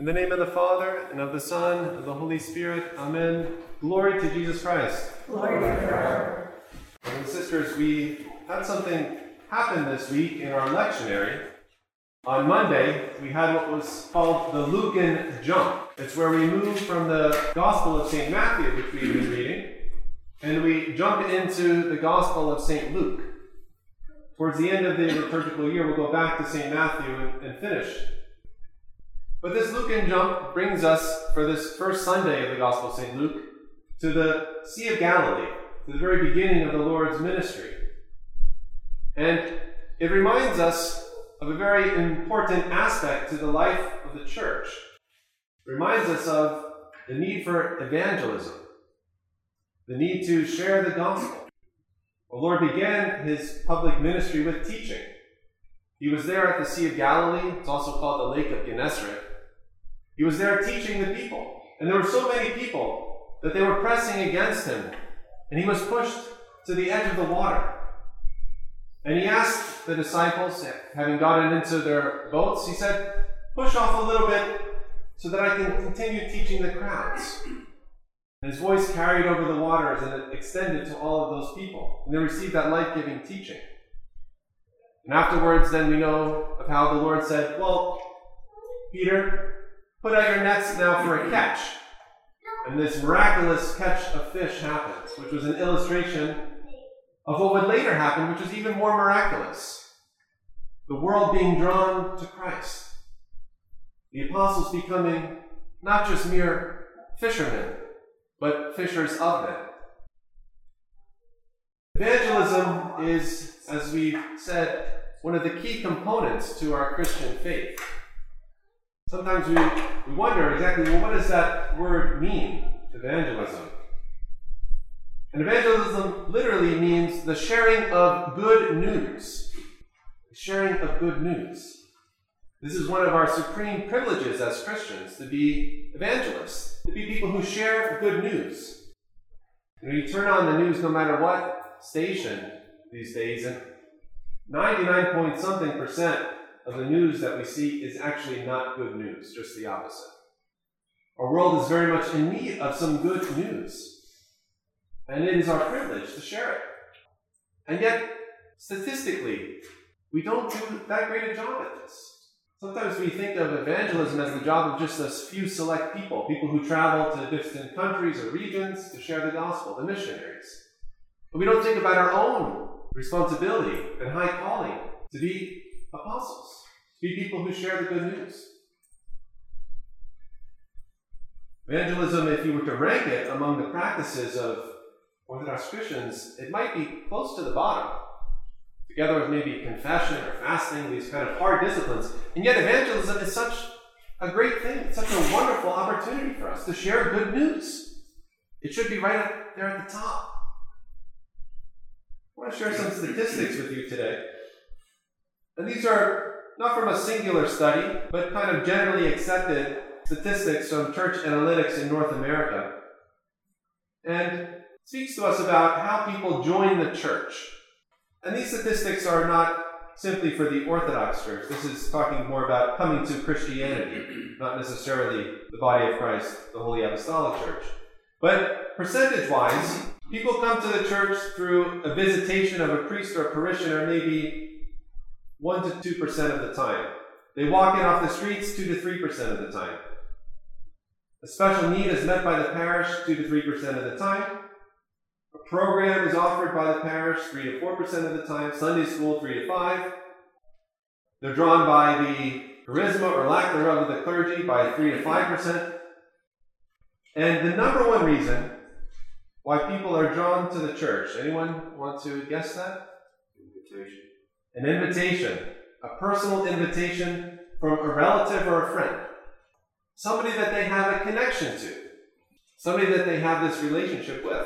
In the name of the Father, and of the Son, and of the Holy Spirit. Amen. Glory to Jesus Christ. Glory to God. Brothers and sisters, we had something happen this week in our lectionary. On Monday, we had what was called the Lucan jump. It's where we move from the Gospel of St. Matthew, which we've been reading, and we jump into the Gospel of St. Luke. Towards the end of the liturgical year, we'll go back to St. Matthew and finish. But this Lucan jump brings us, for this first Sunday of the Gospel of St. Luke, to the Sea of Galilee, to the very beginning of the Lord's ministry. And it reminds us of a very important aspect to the life of the church. It reminds us of the need for evangelism, the need to share the gospel. The Lord began his public ministry with teaching. He was there at the Sea of Galilee. It's also called the Lake of Gennesaret. He was there teaching the people. And there were so many people that they were pressing against him. And he was pushed to the edge of the water. And he asked the disciples, having gotten into their boats, he said, "Push off a little bit so that I can continue teaching the crowds." And his voice carried over the waters and it extended to all of those people. And they received that life-giving teaching. And afterwards, then we know of how the Lord said, "Well, Peter, put out your nets now for a catch." And this miraculous catch of fish happens, which was an illustration of what would later happen, which was even more miraculous. The world being drawn to Christ. The apostles becoming not just mere fishermen, but fishers of men. Evangelism is, as we've said, one of the key components to our Christian faith. Sometimes we wonder exactly, well, what does that word mean, evangelism? And evangelism literally means the sharing of good news. The sharing of good news. This is one of our supreme privileges as Christians, to be evangelists, to be people who share good news. You turn on the news no matter what station these days, and 99-point-something% of the news that we see is actually not good news, just the opposite. Our world is very much in need of some good news, and it is our privilege to share it. And yet, statistically, we don't do that great a job at this. Sometimes we think of evangelism as the job of just a few select people who travel to distant countries or regions to share the gospel, the missionaries. But we don't think about our own responsibility and high calling to be apostles, to be people who share the good news. Evangelism, if you were to rank it among the practices of Orthodox Christians, it might be close to the bottom, together with maybe confession or fasting, these kind of hard disciplines. And yet evangelism is such a great thing. It's such a wonderful opportunity for us to share good news. It should be right up there at the top. I want to share some statistics with you today. And these are not from a singular study, but kind of generally accepted statistics from Church Analytics in North America. And speaks to us about how people join the church. And these statistics are not simply for the Orthodox Church. This is talking more about coming to Christianity, not necessarily the body of Christ, the Holy Apostolic Church. But percentage-wise, people come to the church through a visitation of a priest or a parishioner maybe 1 to 2% of the time. They walk in off the streets 2 to 3% of the time. A special need is met by the parish 2 to 3% of the time. A program is offered by the parish 3 to 4% of the time. Sunday school 3 to 5%. They're drawn by the charisma or lack thereof of the clergy by 3 to 5%. And the number one reason why people are drawn to the church, anyone want to guess that? Invitation. An invitation. A personal invitation from a relative or a friend. Somebody that they have a connection to. Somebody that they have this relationship with.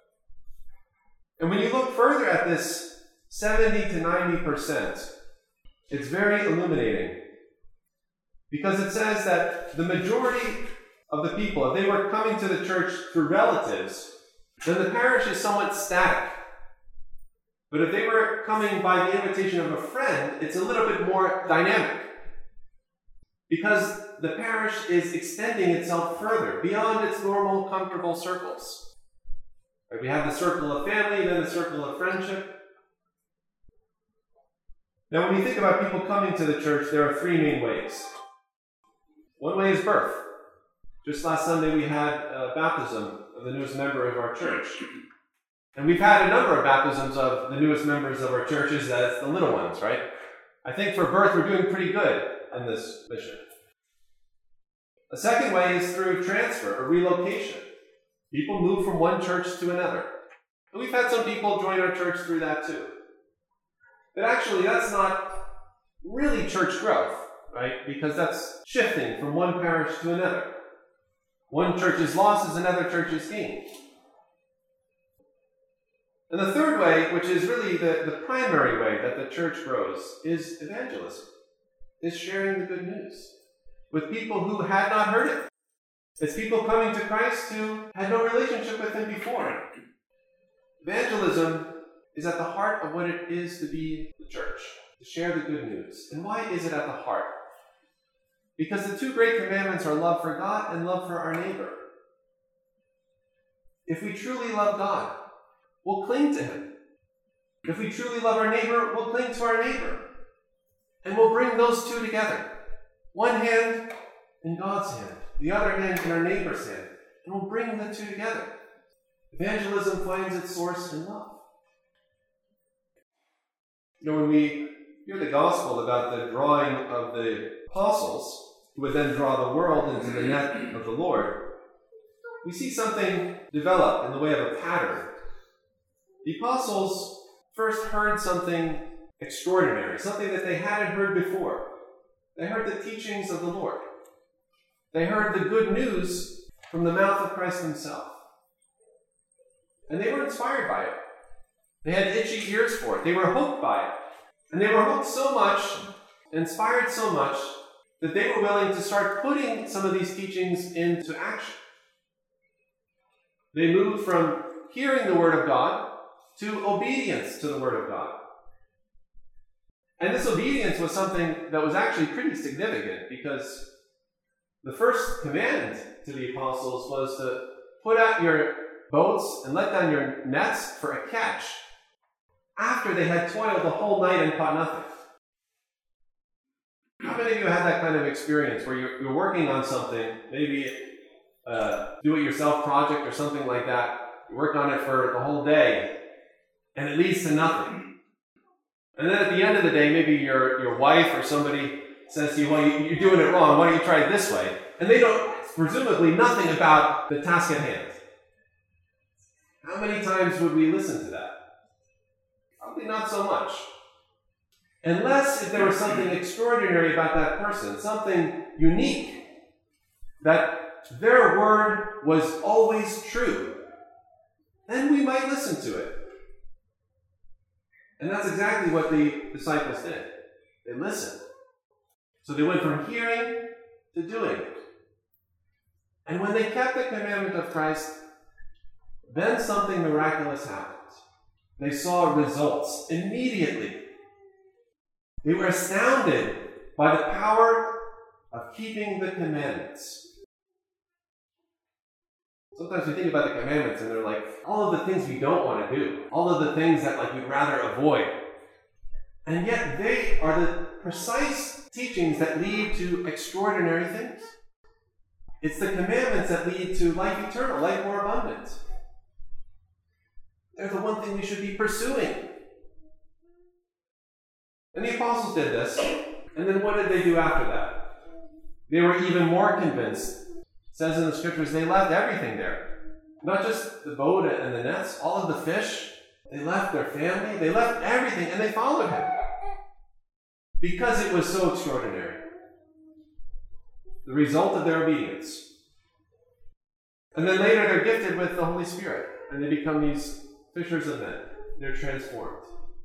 And when you look further at this 70 to 90%, it's very illuminating. Because it says that the majority of the people, if they were coming to the church through relatives, then the parish is somewhat static. But if they were coming by the invitation of a friend, it's a little bit more dynamic. Because the parish is extending itself further beyond its normal, comfortable circles. Right? We have the circle of family, then the circle of friendship. Now, when you think about people coming to the church, there are three main ways. One way is birth. Just last Sunday, we had a baptism of the newest member of our church. And we've had a number of baptisms of the newest members of our churches as the little ones, right? I think for birth, we're doing pretty good in this mission. The second way is through transfer or relocation. People move from one church to another. And we've had some people join our church through that too. But actually, that's not really church growth, right? Because that's shifting from one parish to another. One church's loss is another church's gain. And the third way, which is really the primary way that the church grows, is evangelism, is sharing the good news with people who had not heard it. It's people coming to Christ who had no relationship with him before. Evangelism is at the heart of what it is to be the church, to share the good news. And why is it at the heart? Because the two great commandments are love for God and love for our neighbor. If we truly love God, we'll cling to him. If we truly love our neighbor, we'll cling to our neighbor. And we'll bring those two together. One hand in God's hand, the other hand in our neighbor's hand. And we'll bring the two together. Evangelism finds its source in love. You know, when we hear the gospel about the drawing of the apostles, who would then draw the world into the net of the Lord, we see something develop in the way of a pattern. The apostles first heard something extraordinary, something that they hadn't heard before. They heard the teachings of the Lord. They heard the good news from the mouth of Christ himself. And they were inspired by it. They had itchy ears for it. They were hooked by it. And they were hooked so much, inspired so much, that they were willing to start putting some of these teachings into action. They moved from hearing the Word of God to obedience to the Word of God. And this obedience was something that was actually pretty significant, because the first command to the apostles was to put out your boats and let down your nets for a catch, after they had toiled the whole night and caught nothing. How many of you had that kind of experience where you're working on something, maybe a do-it-yourself project or something like that? You work on it for the whole day, and it leads to nothing. And then at the end of the day, maybe your wife or somebody says to you, well, you're doing it wrong, why don't you try it this way? And they know presumably nothing about the task at hand. How many times would we listen to that? Probably not so much. Unless if there was something extraordinary about that person, something unique, that their word was always true, then we might listen to it. And that's exactly what the disciples did. They listened. So they went from hearing to doing. And when they kept the commandment of Christ, then something miraculous happened. They saw results immediately. They were astounded by the power of keeping the commandments. Sometimes we think about the commandments and they're like all of the things we don't want to do, all of the things that we'd rather avoid. And yet they are the precise teachings that lead to extraordinary things. It's the commandments that lead to life eternal, life more abundant. They're the one thing we should be pursuing. And the apostles did this, and then what did they do after that? They were even more convinced. It says in the scriptures, they left everything there. Not just the boat and the nets, all of the fish. They left their family, they left everything, and they followed him. Because it was so extraordinary. The result of their obedience. And then later they're gifted with the Holy Spirit, and they become these fishers of men. They're transformed.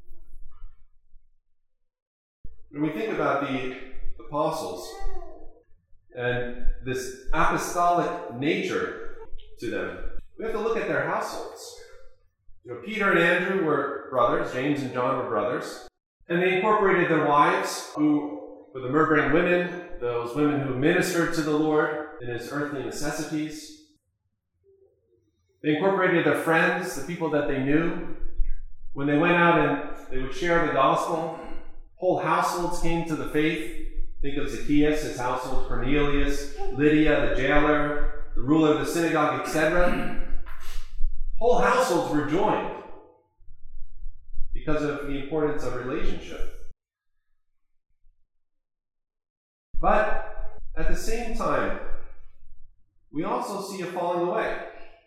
When we think about the apostles and this apostolic nature to them, we have to look at their households. Peter and Andrew were brothers, James and John were brothers, and they incorporated their wives, who for the murmuring women, those women who ministered to the Lord in his earthly necessities. They incorporated their friends, the people that they knew. When they went out and they would share the gospel, whole households came to the faith. Think of Zacchaeus, his household, Cornelius, Lydia, the jailer, the ruler of the synagogue, etc. Whole households were joined because of the importance of relationship. But at the same time, we also see a falling away.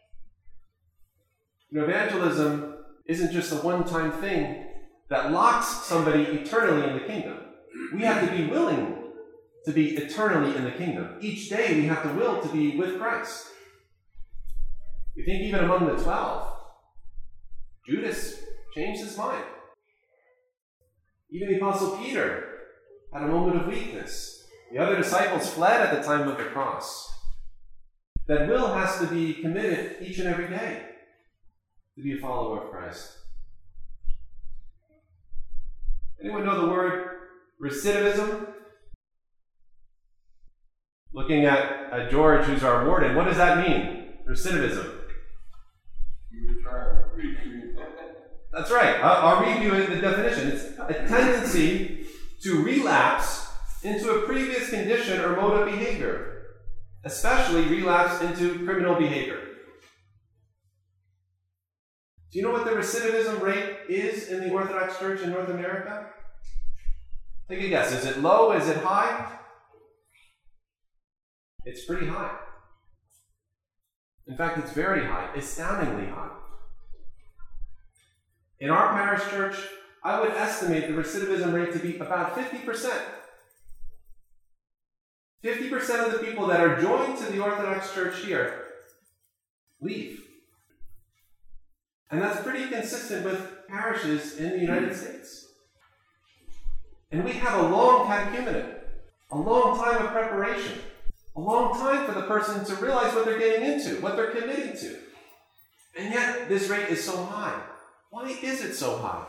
Evangelism isn't just a one-time thing that locks somebody eternally in the kingdom. We have to be willing to be eternally in the kingdom. Each day we have to will to be with Christ. We think even among the 12, Judas changed his mind. Even the Apostle Peter had a moment of weakness. The other disciples fled at the time of the cross. That will has to be committed each and every day to be a follower of Christ. Anyone know the word recidivism? Looking at George, who's our warden, what does that mean? Recidivism. That's right. I'll read you the definition. It's a tendency to relapse into a previous condition or mode of behavior, especially relapse into criminal behavior. Do you know what the recidivism rate is in the Orthodox Church in North America? Take a guess. Is it low? Is it high? It's pretty high. In fact, it's very high, astoundingly high. In our parish church, I would estimate the recidivism rate to be about 50%. 50% of the people that are joined to the Orthodox Church here leave. And that's pretty consistent with parishes in the United States. And we have a long catechumenate, a long time of preparation, a long time for the person to realize what they're getting into, what they're committing to. And yet, this rate is so high. Why is it so high?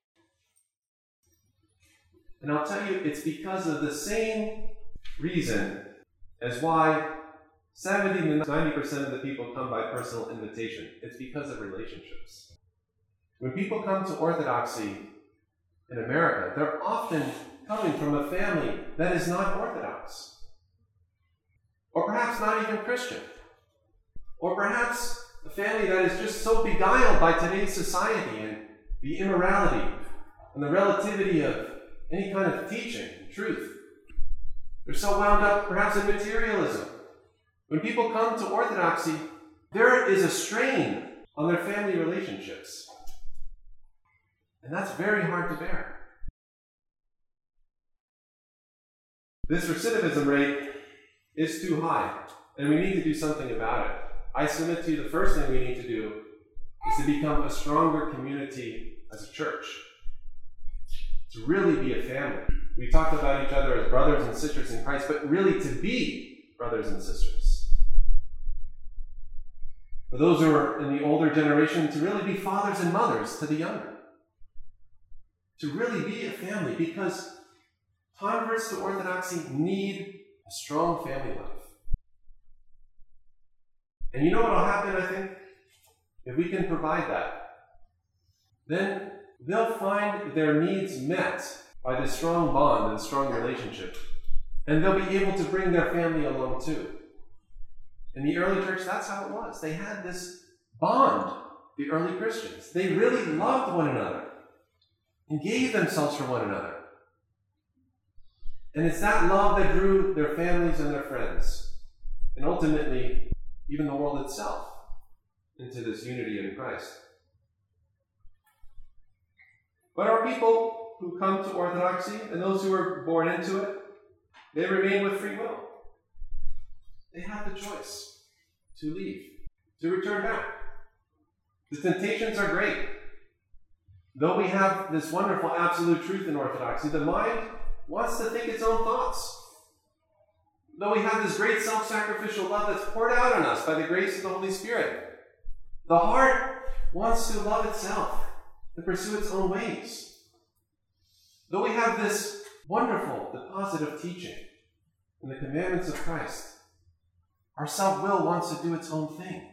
And I'll tell you, it's because of the same reason as why 70 to 90% of the people come by personal invitation. It's because of relationships. When people come to Orthodoxy in America, they're often coming from a family that is not Orthodox. Or perhaps not even Christian. Or perhaps a family that is just so beguiled by today's society and the immorality and the relativity of any kind of teaching, truth. They're so wound up perhaps in materialism. When people come to Orthodoxy, there is a strain on their family relationships. And that's very hard to bear. This recidivism rate is too high, and we need to do something about it. I submit to you the first thing we need to do is to become a stronger community as a church. To really be a family. We talk about each other as brothers and sisters in Christ, but really to be brothers and sisters. For those who are in the older generation, to really be fathers and mothers to the younger. To really be a family, because converts to Orthodoxy need a strong family life. And you know what will happen, I think? If we can provide that, then they'll find their needs met by this strong bond and strong relationship. And they'll be able to bring their family along too. In the early church, that's how it was. They had this bond, the early Christians. They really loved one another and gave themselves for one another. And it's that love that drew their families and their friends, and ultimately, even the world itself, into this unity in Christ. But our people who come to Orthodoxy, and those who are born into it, they remain with free will. They have the choice to leave, to return back. The temptations are great. Though we have this wonderful absolute truth in Orthodoxy, the mind wants to think its own thoughts. Though we have this great self-sacrificial love that's poured out on us by the grace of the Holy Spirit, the heart wants to love itself, to pursue its own ways. Though we have this wonderful deposit of teaching in the commandments of Christ, our self-will wants to do its own thing.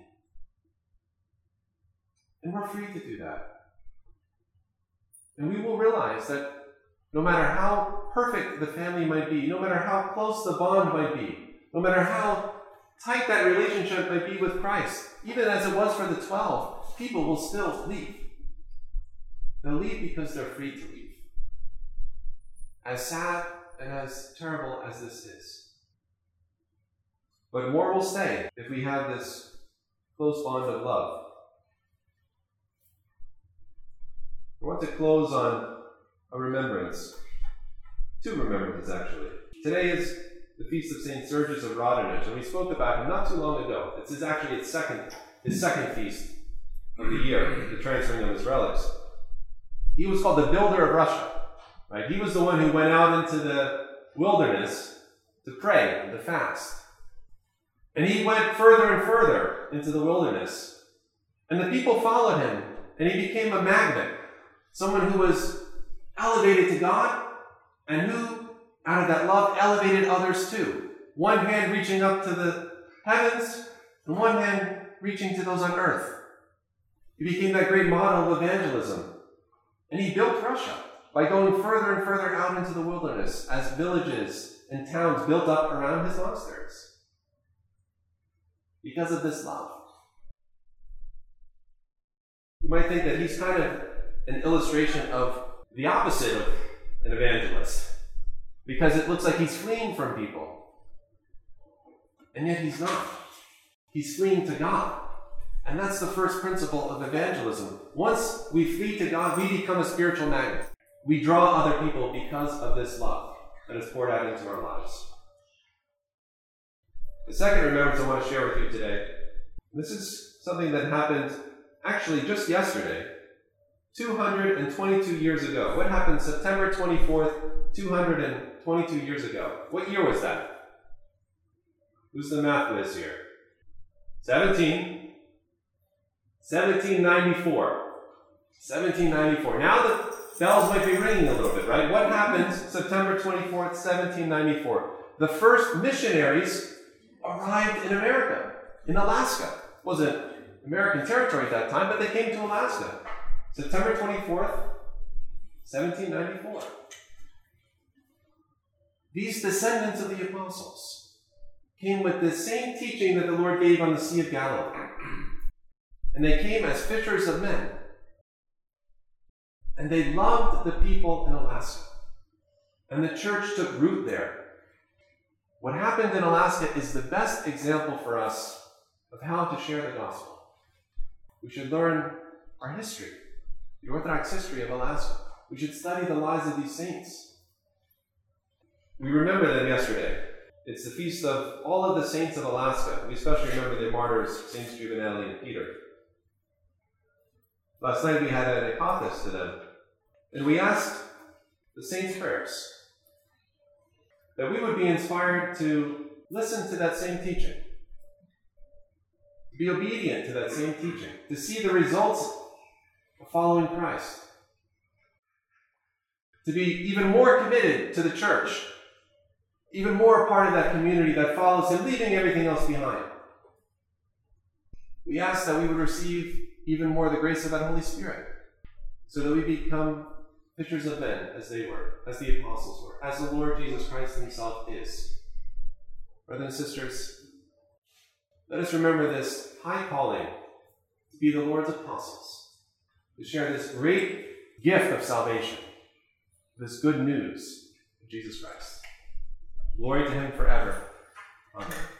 And we're free to do that. And we will realize that no matter how perfect the family might be, no matter how close the bond might be, no matter how tight that relationship might be with Christ, even as it was for the 12, people will still leave. They'll leave because they're free to leave. As sad and as terrible as this is. But more will stay if we have this close bond of love. I want to close on a remembrance. Two remembrances, actually. Today is the feast of St. Sergius of Radonich, and we spoke about him not too long ago. This is actually his second feast of the year, the transferring of his relics. He was called the builder of Russia. Right? He was the one who went out into the wilderness to pray and to fast. And he went further and further into the wilderness. And the people followed him, and he became a magnet. Someone who was elevated to God, and who, out of that love, elevated others too. One hand reaching up to the heavens, and one hand reaching to those on earth. He became that great model of evangelism. And he built Russia by going further and further out into the wilderness as villages and towns built up around his monasteries. Because of this love. You might think that he's kind of an illustration of the opposite of an evangelist, because it looks like he's fleeing from people. And yet he's not. He's fleeing to God. And that's the first principle of evangelism. Once we flee to God, we become a spiritual magnet. We draw other people because of this love that is poured out into our lives. The second remembrance I want to share with you today, this is something that happened actually just yesterday, 222 years ago. What happened September 24th, 222 years ago? What year was that? Who's the math whiz here? 1794. 1794. Now the bells might be ringing a little bit, right? What happened September 24th, 1794? The first missionaries arrived in America, in Alaska. It wasn't American territory at that time, but they came to Alaska. September 24th, 1794. These descendants of the apostles came with the same teaching that the Lord gave on the Sea of Galilee. And they came as fishers of men. And they loved the people in Alaska. And the church took root there. What happened in Alaska is the best example for us of how to share the gospel. We should learn our history, the Orthodox history of Alaska. We should study the lives of these saints. We remember them yesterday. It's the feast of all of the saints of Alaska. We especially remember the martyrs, Saints Giovanelli and Peter. Last night we had an ekathis to them, and we asked the saints' prayers that we would be inspired to listen to that same teaching, to be obedient to that same teaching, to see the results of following Christ, to be even more committed to the church, even more a part of that community that follows him, leaving everything else behind. We ask that we would receive even more the grace of that Holy Spirit, so that we become fishers of men as they were, as the apostles were, as the Lord Jesus Christ himself is. Brothers and sisters, let us remember this high calling to be the Lord's apostles, to share this great gift of salvation, this good news of Jesus Christ. Glory to him forever. Amen.